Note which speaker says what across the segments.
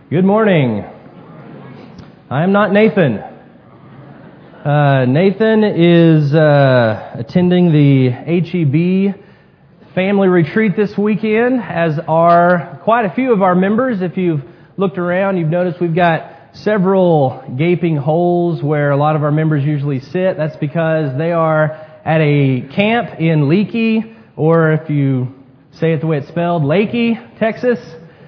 Speaker 1: Good morning. I am not Nathan. Nathan is attending the HEB family retreat this weekend, as are quite a few of our members. If you've looked around, you've noticed we've got several gaping holes where a lot of our members usually sit. That's because they are at a camp in Leakey, or if you say it the way it's spelled, Lakey, Texas,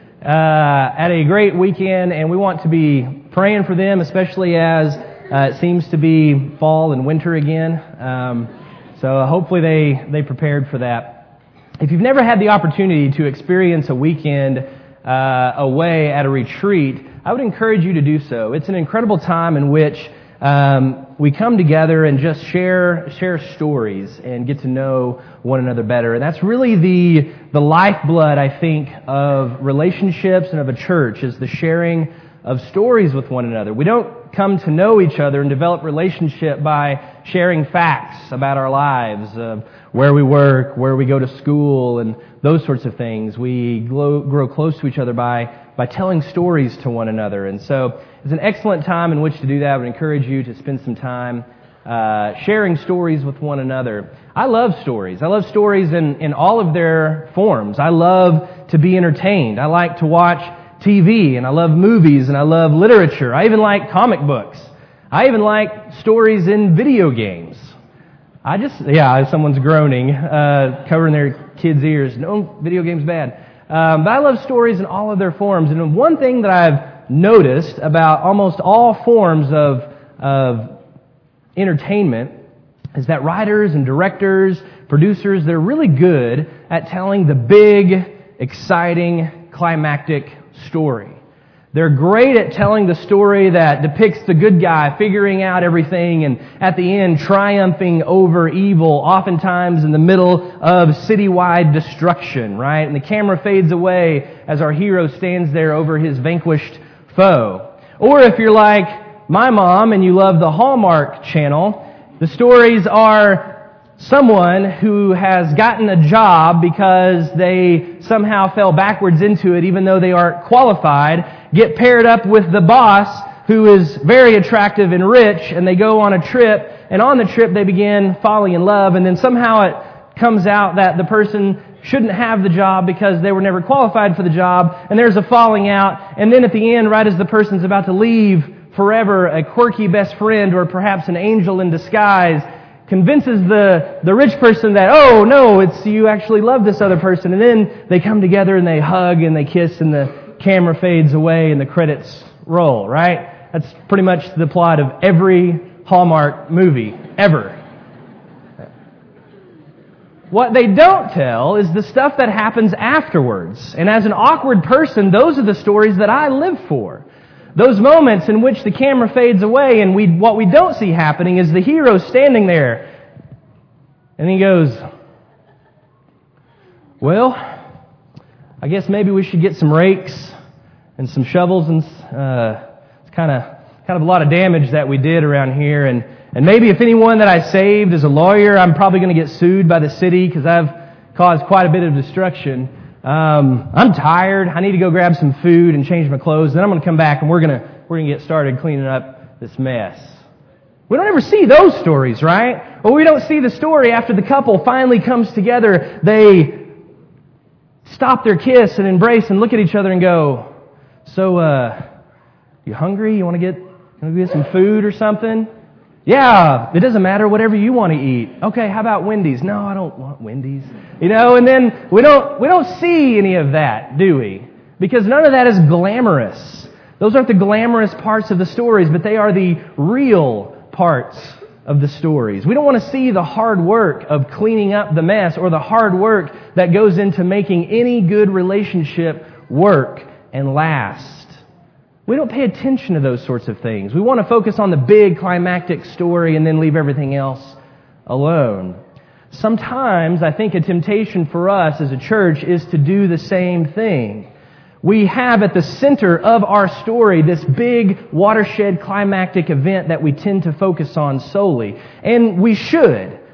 Speaker 1: at a great weekend, and we want to be praying for them, especially as it seems to be fall and winter again. So hopefully they prepared for that. If you've never had the opportunity to experience a weekend away at a retreat, I would encourage you to do so. It's an incredible time in which we come together and just share stories and get to know one another better. And that's really the lifeblood, I think, of relationships and of a church, is the sharing of stories with one another. We don't come to know each other and develop relationship by sharing facts about our lives, where we work, where we go to school, and those sorts of things. We grow close to each other by telling stories to one another. And so it's an excellent time in which to do that. I would encourage you to spend some time sharing stories with one another. I love stories. I love stories in all of their forms. I love to be entertained. I like to watch TV, and I love movies, and I love literature. I even like comic books. I even like stories in video games. Someone's groaning, covering their kids' ears. No, video game's bad. But I love stories in all of their forms. And one thing that I've noticed about almost all forms of entertainment is that writers and directors, producers, they're really good at telling the big, exciting, climactic story. They're great at telling the story that depicts the good guy figuring out everything and at the end triumphing over evil, oftentimes in the middle of citywide destruction, right? And the camera fades away as our hero stands there over his vanquished foe. Or if you're like my mom and you love the Hallmark Channel, the stories are someone who has gotten a job because they somehow fell backwards into it even though they aren't qualified, get paired up with the boss who is very attractive and rich, and they go on a trip, and on the trip they begin falling in love, and then somehow it comes out that the person shouldn't have the job because they were never qualified for the job, and there's a falling out, and then at the end, right as the person's about to leave forever, a quirky best friend or perhaps an angel in disguise convinces the rich person that, oh no, it's you actually love this other person, and then they come together and they hug and they kiss and the camera fades away and the credits roll, right? That's pretty much the plot of every Hallmark movie ever. What they don't tell is the stuff that happens afterwards. And as an awkward person, those are the stories that I live for. Those moments in which the camera fades away and what we don't see happening is the hero standing there. And he goes, well, I guess maybe we should get some rakes and some shovels, and it's kind of a lot of damage that we did around here. And maybe if anyone that I saved is a lawyer, I'm probably going to get sued by the city because I've caused quite a bit of destruction. I'm tired. I need to go grab some food and change my clothes. Then I'm going to come back and we're going to get started cleaning up this mess. We don't ever see those stories, right? Or we don't see the story after the couple finally comes together. They stop their kiss and embrace and look at each other and go, so, you hungry? You want to get some food or something? Yeah, it doesn't matter, whatever you want to eat. Okay, how about Wendy's? No, I don't want Wendy's. And then we don't see any of that, do we? Because none of that is glamorous. Those aren't the glamorous parts of the stories, but they are the real parts of the stories. We don't want to see the hard work of cleaning up the mess or the hard work that goes into making any good relationship work and last. We don't pay attention to those sorts of things. We want to focus on the big climactic story and then leave everything else alone. Sometimes I think a temptation for us as a church is to do the same thing. We have at the center of our story this big watershed climactic event that we tend to focus on solely. And we should.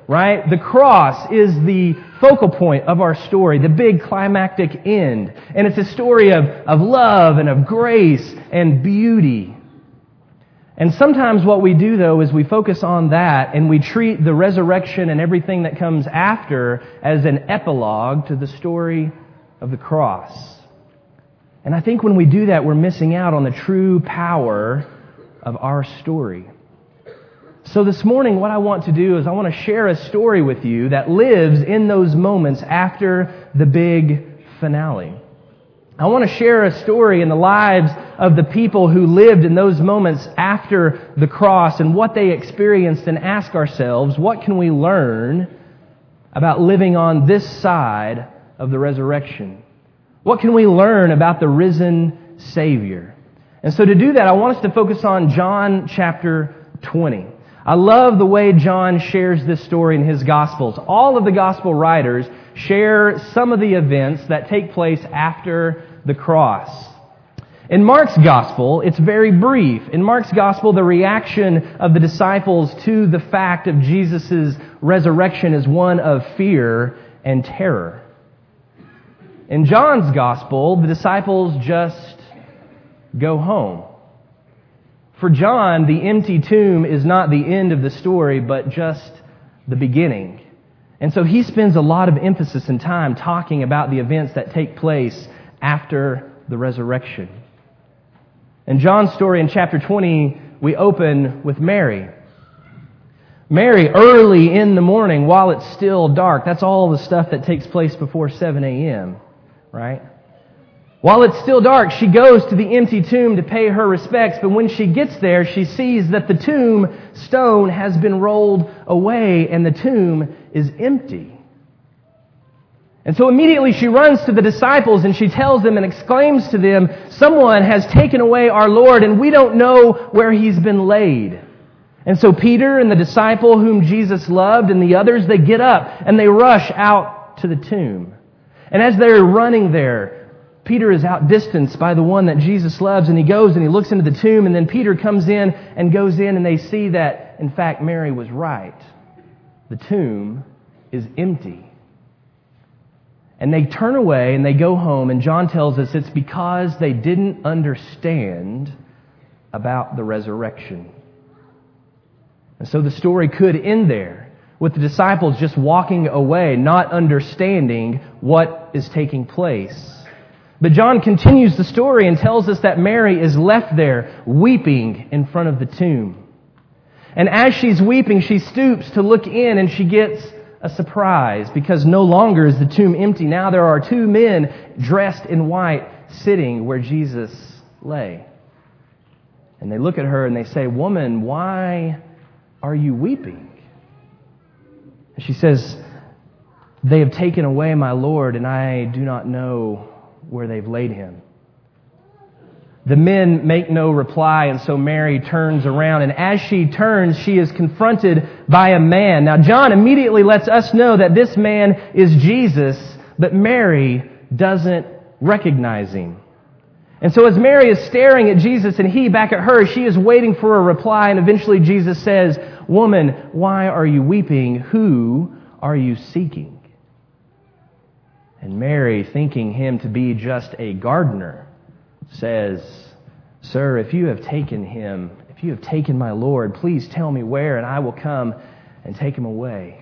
Speaker 1: right? The cross is the focal point of our story, the big climactic end. And it's a story of love and of grace and beauty. And sometimes what we do, though, is we focus on that and we treat the resurrection and everything that comes after as an epilogue to the story of the cross. And I think when we do that, we're missing out on the true power of our story. So this morning, what I want to do is I want to share a story with you that lives in those moments after the big finale. I want to share a story in the lives of the people who lived in those moments after the cross and what they experienced, and ask ourselves, what can we learn about living on this side of the resurrection? What can we learn about the risen Savior? And so to do that, I want us to focus on John chapter 20. I love the way John shares this story in his Gospels. All of the Gospel writers share some of the events that take place after the cross. In Mark's Gospel, it's very brief. In Mark's Gospel, the reaction of the disciples to the fact of Jesus' resurrection is one of fear and terror. In John's Gospel, the disciples just go home. For John, the empty tomb is not the end of the story, but just the beginning. And so he spends a lot of emphasis and time talking about the events that take place after the resurrection. In John's story in chapter 20, we open with Mary. Mary, early in the morning, while it's still dark, that's all the stuff that takes place before 7 a.m., right? While it's still dark, she goes to the empty tomb to pay her respects, but when she gets there, she sees that the tomb stone has been rolled away and the tomb is empty. And so immediately she runs to the disciples and she tells them and exclaims to them, "Someone has taken away our Lord and we don't know where He's been laid." And so Peter and the disciple whom Jesus loved and the others, they get up and they rush out to the tomb. And as they're running there, Peter is outdistanced by the one that Jesus loves, and he goes and he looks into the tomb, and then Peter comes in and goes in, and they see that, in fact, Mary was right. The tomb is empty. And they turn away and they go home, and John tells us it's because they didn't understand about the resurrection. And so the story could end there, with the disciples just walking away, not understanding what is taking place. But John continues the story and tells us that Mary is left there weeping in front of the tomb. And as she's weeping, she stoops to look in and she gets a surprise, because no longer is the tomb empty. Now there are two men dressed in white sitting where Jesus lay. And they look at her and they say, "Woman, why are you weeping?" And she says, "They have taken away my Lord, and I do not know where they've laid Him." The men make no reply, and so Mary turns around, and as she turns, she is confronted by a man. Now, John immediately lets us know that this man is Jesus, but Mary doesn't recognize Him. And so as Mary is staring at Jesus and He back at her, she is waiting for a reply, and eventually Jesus says, "Woman, why are you weeping? Who are you seeking?" And Mary, thinking Him to be just a gardener, says, "Sir, if you have taken Him, if you have taken my Lord, please tell me where, and I will come and take Him away."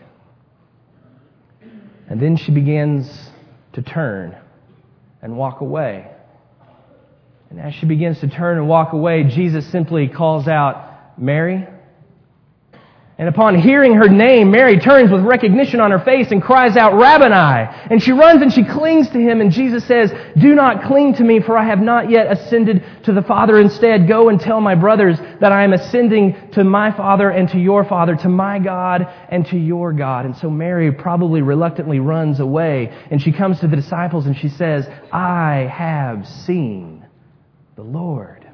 Speaker 1: And then she begins to turn and walk away. And as she begins to turn and walk away, Jesus simply calls out, "Mary." And upon hearing her name, Mary turns with recognition on her face and cries out, "Rabboni!" And she runs and she clings to Him, and Jesus says, "Do not cling to me, for I have not yet ascended to the Father. Instead, go and tell my brothers that I am ascending to my Father and to your Father, to my God and to your God." And so Mary probably reluctantly runs away, and she comes to the disciples and she says, "I have seen the Lord."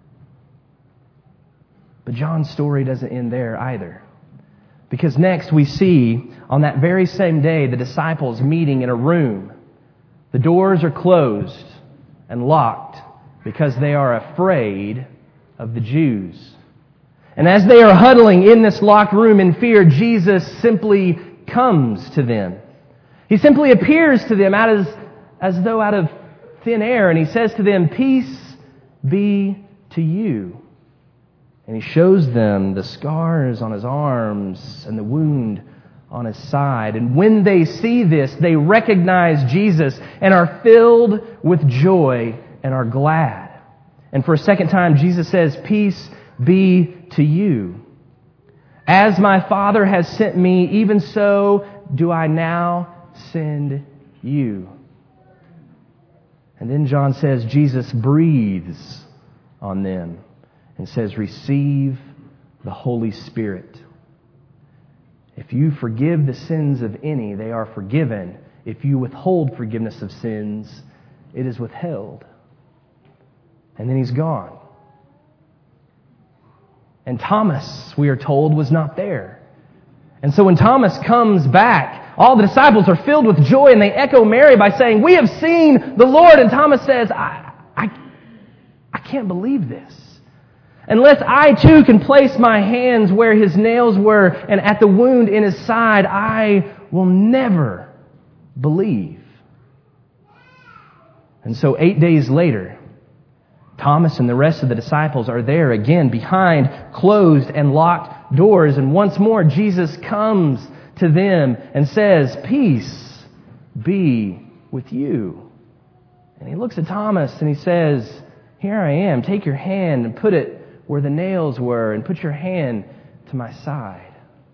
Speaker 1: But John's story doesn't end there either. Because next we see, on that very same day, the disciples meeting in a room. The doors are closed and locked because they are afraid of the Jews. And as they are huddling in this locked room in fear, Jesus simply comes to them. He simply appears to them as though out of thin air, and He says to them, "Peace be to you." And He shows them the scars on His arms and the wound on His side. And when they see this, they recognize Jesus and are filled with joy and are glad. And for a second time, Jesus says, "Peace be to you. As my Father has sent me, even so do I now send you." And then John says Jesus breathes on them and says, "Receive the Holy Spirit. If you forgive the sins of any, they are forgiven. If you withhold forgiveness of sins, it is withheld." And then He's gone. And Thomas, we are told, was not there. And so when Thomas comes back, all the disciples are filled with joy and they echo Mary by saying, "We have seen the Lord." And Thomas says, I can't believe this. Unless I too can place my hands where His nails were and at the wound in His side, I will never believe. And so 8 days later, Thomas and the rest of the disciples are there again behind closed and locked doors. And once more, Jesus comes to them and says, "Peace be with you." And He looks at Thomas and He says, "Here I am. Take your hand and put it where the nails were and put your hand to my side."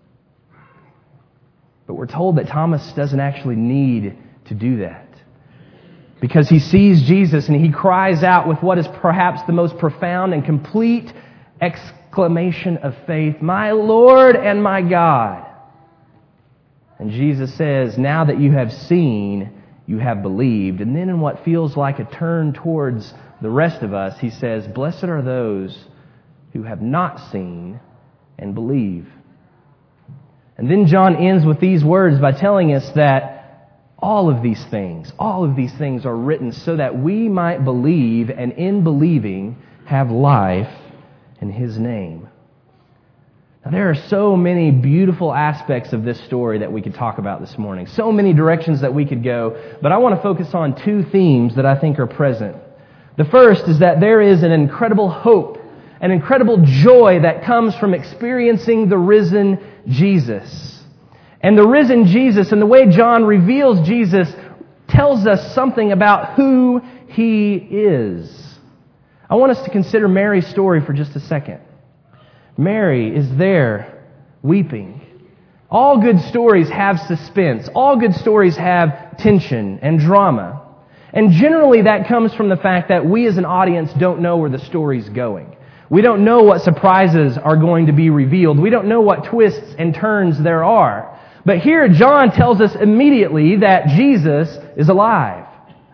Speaker 1: But we're told that Thomas doesn't actually need to do that, because he sees Jesus and he cries out with what is perhaps the most profound and complete exclamation of faith, "My Lord and my God." And Jesus says, "Now that you have seen, you have believed." And then in what feels like a turn towards the rest of us, He says, "Blessed are those who have not seen and believe." And then John ends with these words by telling us that all of these things are written so that we might believe, and in believing have life in His name. Now, there are so many beautiful aspects of this story that we could talk about this morning. So many directions that we could go, but I want to focus on two themes that I think are present. The first is that there is an incredible hope, an incredible joy that comes from experiencing the risen Jesus. And the risen Jesus, and the way John reveals Jesus, tells us something about who He is. I want us to consider Mary's story for just a second. Mary is there weeping. All good stories have suspense. All good stories have tension and drama. And generally that comes from the fact that we as an audience don't know where the story's going. We don't know what surprises are going to be revealed. We don't know what twists and turns there are. But here John tells us immediately that Jesus is alive.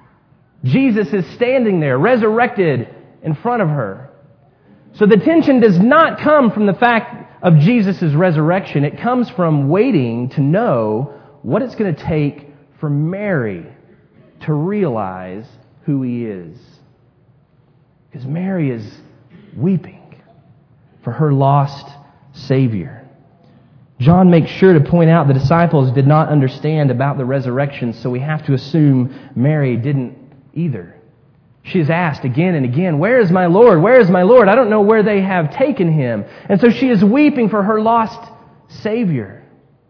Speaker 1: Jesus is standing there, resurrected in front of her. So the tension does not come from the fact of Jesus' resurrection. It comes from waiting to know what it's going to take for Mary to realize who He is. Because Mary is weeping for her lost Savior. John makes sure to point out the disciples did not understand about the resurrection, so we have to assume Mary didn't either. She is asked again and again, "Where is my Lord? Where is my Lord? I don't know where they have taken Him." And so she is weeping for her lost Savior.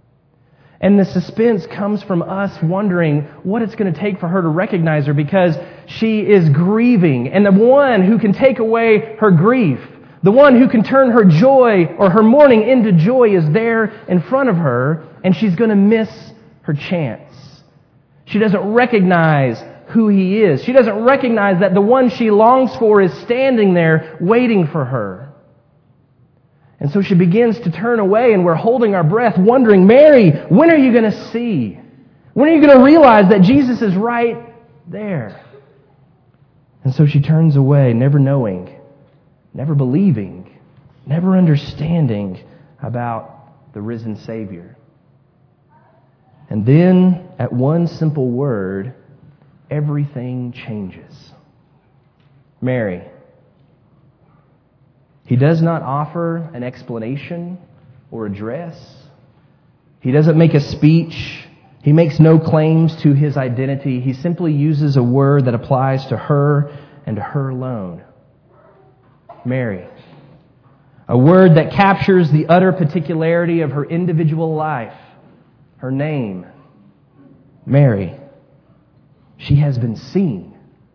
Speaker 1: And the suspense comes from us wondering what it's going to take for her to recognize her, because she is grieving. And the one who can take away her grief, the one who can turn her joy or her mourning into joy, is there in front of her, and she's going to miss her chance. She doesn't recognize who He is. She doesn't recognize that the one she longs for is standing there waiting for her. And so she begins to turn away, and we're holding our breath, wondering, "Mary, when are you going to see? When are you going to realize that Jesus is right there?" And so she turns away, never knowing, never believing, never understanding about the risen Savior. And then, at one simple word, everything changes. "Mary." He does not offer an explanation or address. He doesn't make a speech. He makes no claims to his identity. He simply uses a word that applies to her and to her alone. Mary. A word that captures the utter particularity of her individual life. Her name, Mary. She has been seen.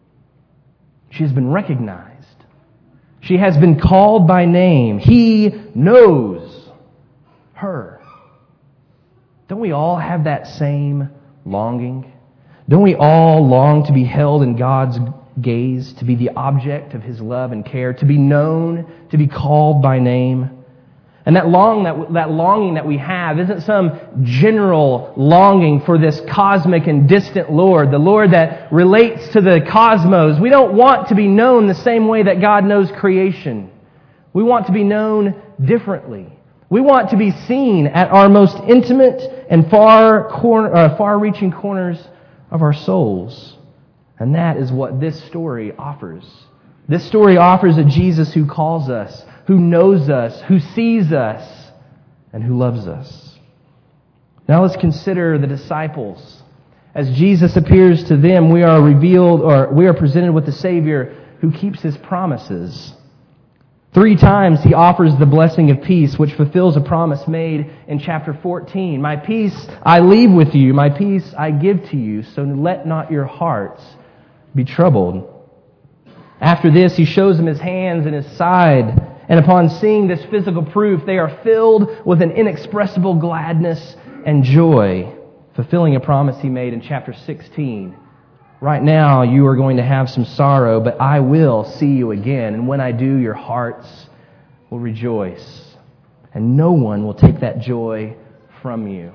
Speaker 1: She has been recognized. She has been called by name. He knows her. Don't we all have that same longing? Don't we all long to be held in God's gaze, to be the object of His love and care, to be known, to be called by name? And that longing that we have isn't some general longing for this cosmic and distant Lord, the Lord that relates to the cosmos. We don't want to be known the same way that God knows creation. We want to be known differently. We want to be seen at our most intimate and far-reaching corners of our souls. And that is what this story offers. This story offers a Jesus who calls us, who knows us, who sees us, and who loves us. Now let's consider the disciples. As Jesus appears to them, we are presented with the Savior who keeps His promises. 3 times He offers the blessing of peace, which fulfills a promise made in chapter 14. My peace I leave with you, my peace I give to you, so let not your hearts be troubled. After this, He shows them His hands and His side. And upon seeing this physical proof, they are filled with an inexpressible gladness and joy, fulfilling a promise He made in chapter 16. Right now, you are going to have some sorrow, but I will see you again. And when I do, your hearts will rejoice. And no one will take that joy from you.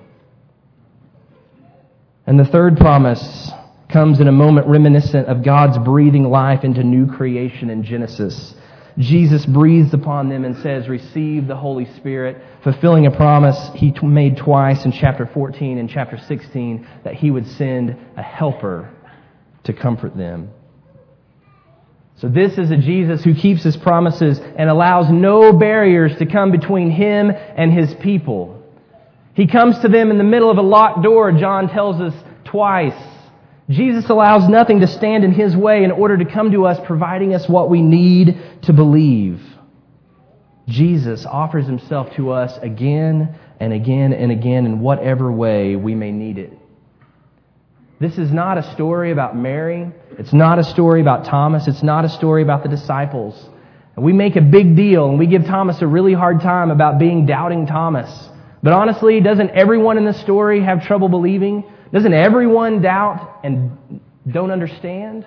Speaker 1: And the third promise comes in a moment reminiscent of God's breathing life into new creation in Genesis. Jesus breathes upon them and says, receive the Holy Spirit, fulfilling a promise He made twice in chapter 14 and chapter 16 that He would send a helper to comfort them. So this is a Jesus who keeps His promises and allows no barriers to come between Him and His people. He comes to them in the middle of a locked door, John tells us twice. Jesus allows nothing to stand in His way in order to come to us, providing us what we need to believe. Jesus offers Himself to us again and again and again in whatever way we may need it. This is not a story about Mary. It's not a story about Thomas. It's not a story about the disciples. And we make a big deal and we give Thomas a really hard time about being doubting Thomas. But honestly, doesn't everyone in the story have trouble believing? Doesn't everyone doubt and don't understand?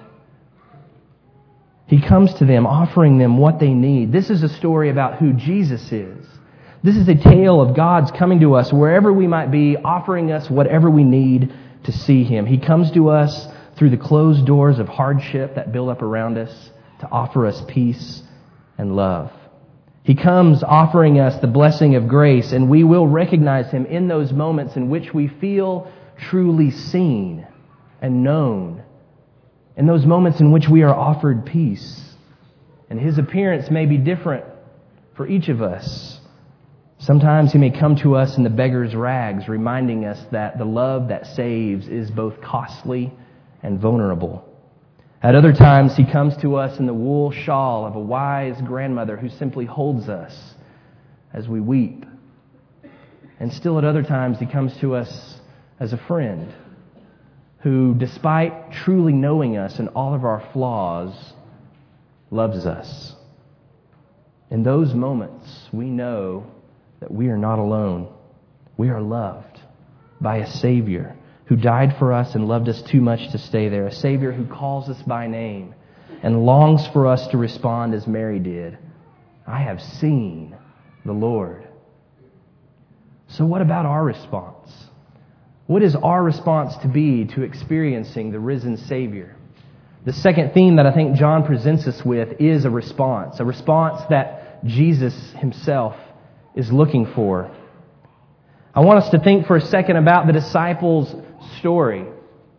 Speaker 1: He comes to them, offering them what they need. This is a story about who Jesus is. This is a tale of God's coming to us wherever we might be, offering us whatever we need to see Him. He comes to us through the closed doors of hardship that build up around us to offer us peace and love. He comes offering us the blessing of grace, and we will recognize Him in those moments in which we feel truly seen and known, in those moments in which we are offered peace. And His appearance may be different for each of us. Sometimes He may come to us in the beggar's rags, reminding us that the love that saves is both costly and vulnerable. At other times, He comes to us in the wool shawl of a wise grandmother who simply holds us as we weep. And still at other times, He comes to us as a friend who, despite truly knowing us and all of our flaws, loves us. In those moments, we know that we are not alone. We are loved by a Savior who died for us and loved us too much to stay there. A Savior who calls us by name and longs for us to respond as Mary did. I have seen the Lord. So what about our response? What is our response to be to experiencing the risen Savior? The second theme that I think John presents us with is a response that Jesus Himself is looking for. I want us to think for a second about the disciples' story.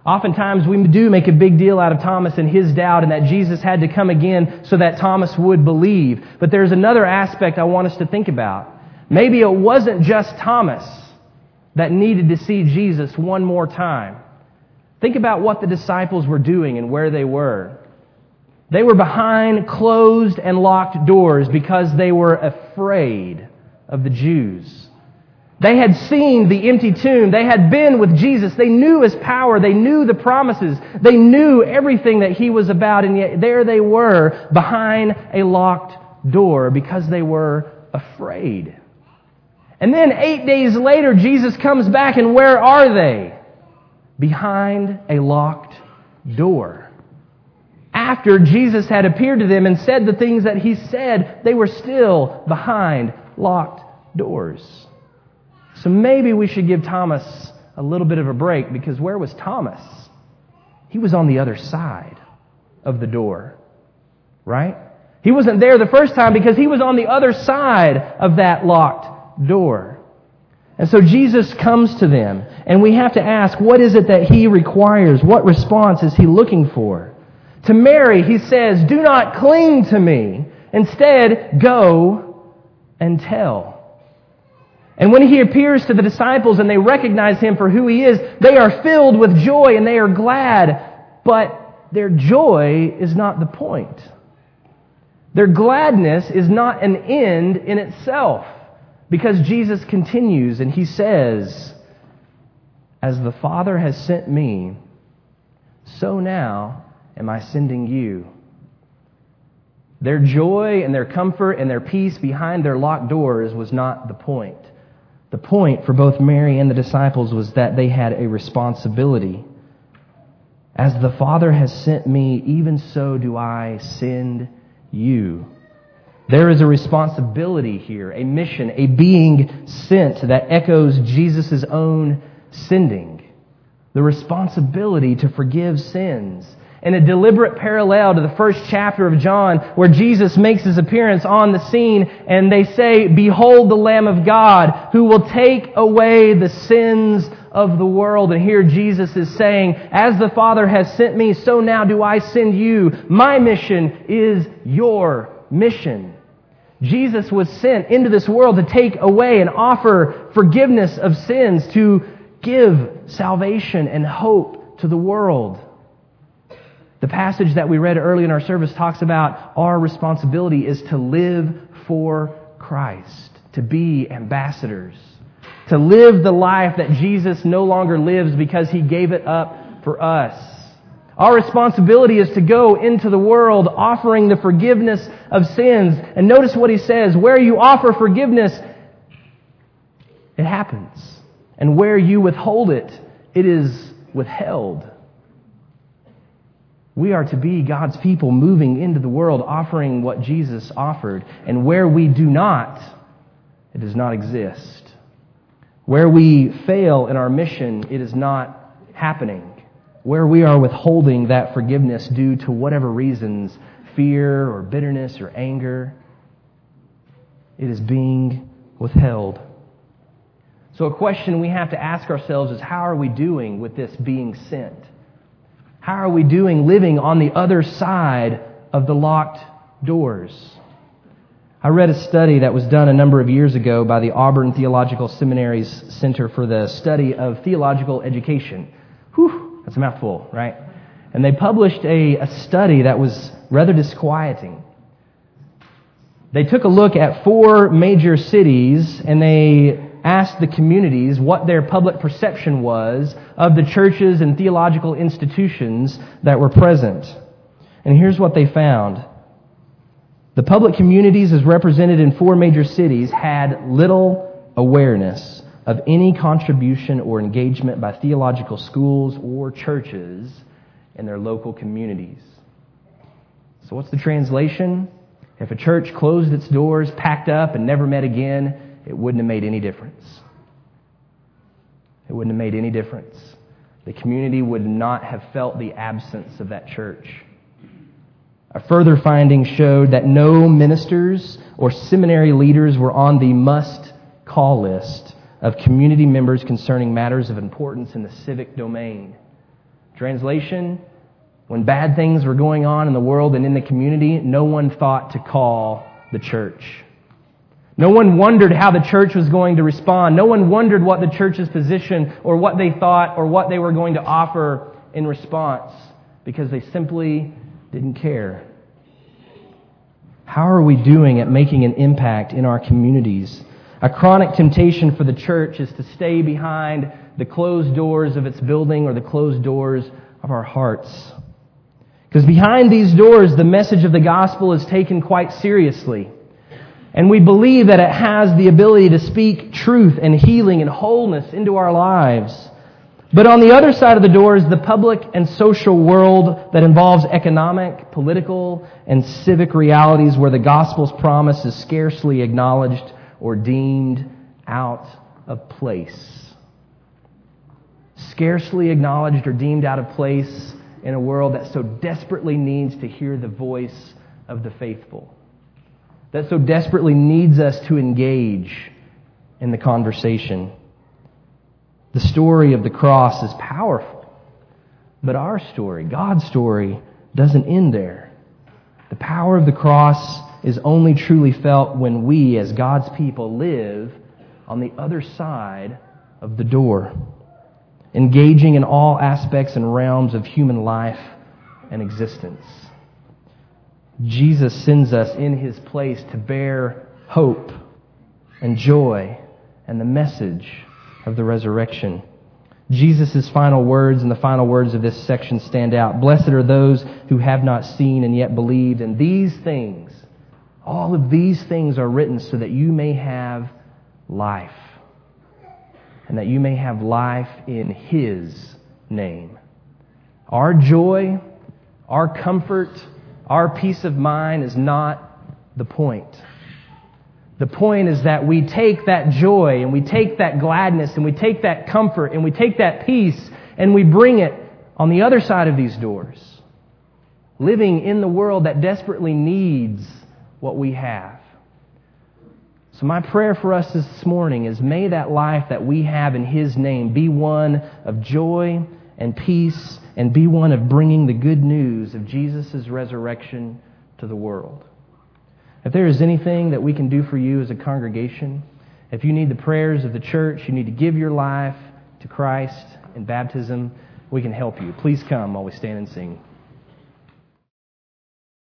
Speaker 1: Oftentimes we do make a big deal out of Thomas and his doubt and that Jesus had to come again so that Thomas would believe. But there's another aspect I want us to think about. Maybe it wasn't just Thomas that needed to see Jesus one more time. Think about what the disciples were doing and where they were. They were behind closed and locked doors because they were afraid of the Jews. They had seen the empty tomb. They had been with Jesus. They knew His power. They knew the promises. They knew everything that He was about. And yet there they were behind a locked door because they were afraid. And then 8 days later, Jesus comes back, and where are they? Behind a locked door. After Jesus had appeared to them and said the things that He said, they were still behind locked doors. So maybe we should give Thomas a little bit of a break, because where was Thomas? He was on the other side of the door, right? He wasn't there the first time because he was on the other side of that locked door. And so Jesus comes to them, and we have to ask, what is it that He requires? What response is He looking for? To Mary, He says, "Do not cling to me. Instead, go and tell." And when He appears to the disciples and they recognize Him for who He is, they are filled with joy and they are glad. But their joy is not the point. Their gladness is not an end in itself. Because Jesus continues and He says, "As the Father has sent me, so now am I sending you." Their joy and their comfort and their peace behind their locked doors was not the point. The point for both Mary and the disciples was that they had a responsibility. As the Father has sent me, even so do I send you. There is a responsibility here, a mission, a being sent that echoes Jesus' own sending. The responsibility to forgive sins. In a deliberate parallel to the first chapter of John, where Jesus makes His appearance on the scene and they say, "Behold the Lamb of God who will take away the sins of the world." And here Jesus is saying, "As the Father has sent me, so now do I send you. My mission is your mission." Jesus was sent into this world to take away and offer forgiveness of sins, to give salvation and hope to the world. The passage that we read early in our service talks about our responsibility is to live for Christ, to be ambassadors, to live the life that Jesus no longer lives because He gave it up for us. Our responsibility is to go into the world offering the forgiveness of sins. And notice what He says, where you offer forgiveness, it happens. And where you withhold it, it is withheld. We are to be God's people moving into the world offering what Jesus offered. And where we do not, it does not exist. Where we fail in our mission, it is not happening. Where we are withholding that forgiveness due to whatever reasons, fear or bitterness or anger, it is being withheld. So a question we have to ask ourselves is, how are we doing with this being sent? How are we doing living on the other side of the locked doors? I read a study that was done a number of years ago by the Auburn Theological Seminary's Center for the Study of Theological Education. Whew, that's a mouthful, right? And they published a study that was rather disquieting. They took a look at 4 major cities and they asked the communities what their public perception was of the churches and theological institutions that were present. And here's what they found. The public communities as represented in 4 major cities had little awareness of any contribution or engagement by theological schools or churches in their local communities. So what's the translation? If a church closed its doors, packed up, and never met again, it wouldn't have made any difference. It wouldn't have made any difference. The community would not have felt the absence of that church. A further finding showed that no ministers or seminary leaders were on the must-call list of community members concerning matters of importance in the civic domain. Translation, when bad things were going on in the world and in the community, no one thought to call the church. No one wondered how the church was going to respond. No one wondered what the church's position or what they thought or what they were going to offer in response, because they simply didn't care. How are we doing at making an impact in our communities? A chronic temptation for the church is to stay behind the closed doors of its building or the closed doors of our hearts. Because behind these doors, the message of the gospel is taken quite seriously. And we believe that it has the ability to speak truth and healing and wholeness into our lives. But on the other side of the door is the public and social world that involves economic, political, and civic realities where the gospel's promise is scarcely acknowledged or deemed out of place. Scarcely acknowledged or deemed out of place in a world that so desperately needs to hear the voice of the faithful, that so desperately needs us to engage in the conversation. The story of the cross is powerful, but our story, God's story, doesn't end there. The power of the cross is only truly felt when we, as God's people, live on the other side of the door, engaging in all aspects and realms of human life and existence. Jesus sends us in His place to bear hope and joy and the message of the resurrection. Jesus' final words and the final words of this section stand out. Blessed are those who have not seen and yet believed. And these things, all of these things are written so that you may have life. And that you may have life in His name. Our joy, our comfort, our peace of mind is not the point. The point is that we take that joy and we take that gladness and we take that comfort and we take that peace and we bring it on the other side of these doors, living in the world that desperately needs what we have. So my prayer for us this morning is, may that life that we have in His name be one of joy and peace, and be one of bringing the good news of Jesus' resurrection to the world. If there is anything that we can do for you as a congregation, if you need the prayers of the church, you need to give your life to Christ in baptism, we can help you. Please come while we stand and sing.